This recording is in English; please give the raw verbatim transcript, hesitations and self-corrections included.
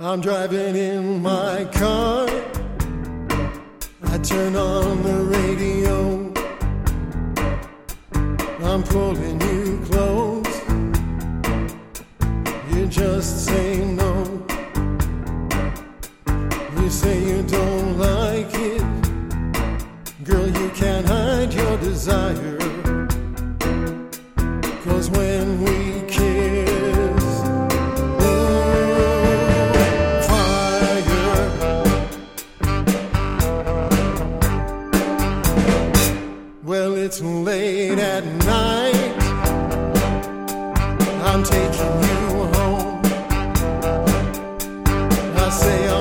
I'm driving in my car. I turn on the radio. I'm pulling you close. You just say no. You say you don't like it. Girl, you can't hide your desire. 'Cause when we kiss, ooh, fire. Well, it's late at night. I'm taking you home. I say